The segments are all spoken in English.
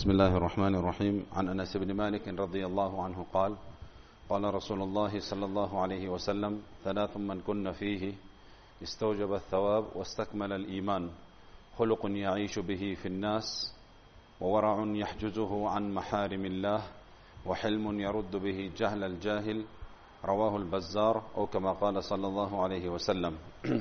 بسم الله الرحمن الرحيم عن أنس بن مالك رضي الله عنه قال قال رسول الله صلى الله عليه وسلم ثلاث من كن فيه استوجب الثواب واستكمل الإيمان خلق يعيش به في الناس وورع يحجزه عن محارم الله وحلم يرد به جهل الجاهل رواه البزار أو كما قال صلى الله عليه وسلم.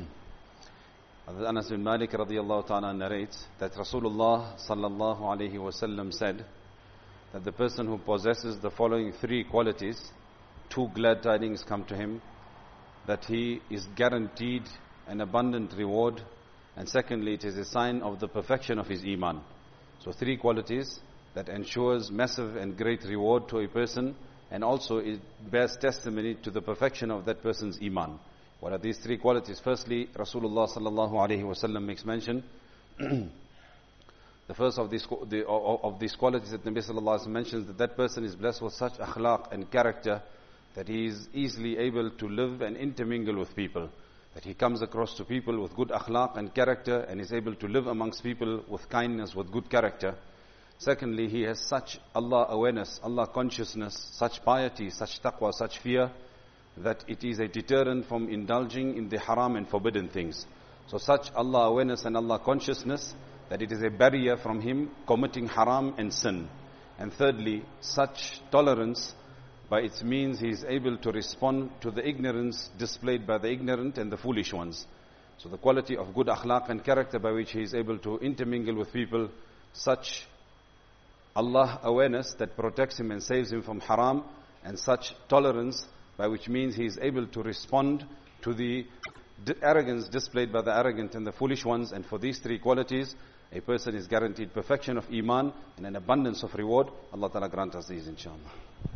Anas bin Malik radiyallahu ta'ala narrates that Rasulullah sallallahu alayhi wasallam said that the person who possesses the following three qualities, two glad tidings come to him, that he is guaranteed an abundant reward, and secondly it is a sign of the perfection of his iman. So three qualities that ensures massive and great reward to a person, and also it bears testimony to the perfection of that person's iman. What are these three qualities? Firstly, Rasulullah sallallahu alaihi wasallam makes mention. The first of these qualities that Nabi sallallahu alaihi wasallam mentions, that that person is blessed with such akhlaq and character that he is easily able to live and intermingle with people. That he comes across to people with good akhlaq and character and is able to live amongst people with kindness, with good character. Secondly, he has such Allah awareness, Allah consciousness, such piety, such taqwa, such fear, that it is a deterrent from indulging in the haram and forbidden things. So such Allah awareness and Allah consciousness that it is a barrier from him committing haram and sin. And thirdly, such tolerance, by its means he is able to respond to the ignorance displayed by the ignorant and the foolish ones. So the quality of good akhlaq and character by which he is able to intermingle with people, such Allah awareness that protects him and saves him from haram, and such tolerance by which means he is able to respond to the arrogance displayed by the arrogant and the foolish ones. And for these three qualities, a person is guaranteed perfection of iman and an abundance of reward. Allah Ta'ala grant us these, inshallah.